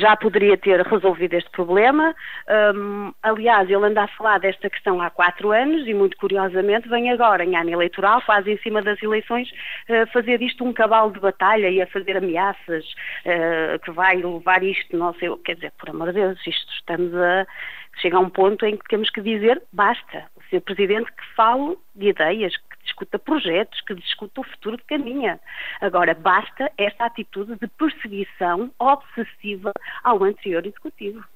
já poderia ter resolvido este problema. Aliás, ele anda a falar desta questão há 4 anos e, muito curiosamente, vem agora, em ano eleitoral, quase em cima das eleições, fazer isto um cavalo de batalha e a fazer ameaças que vai levar isto, não sei, quer dizer, por amor de Deus, chega a um ponto em que temos que dizer basta. O Sr. Presidente que fale de ideias, que discuta projetos, que discuta o futuro que caminha. Agora, basta esta atitude de perseguição obsessiva ao anterior Executivo.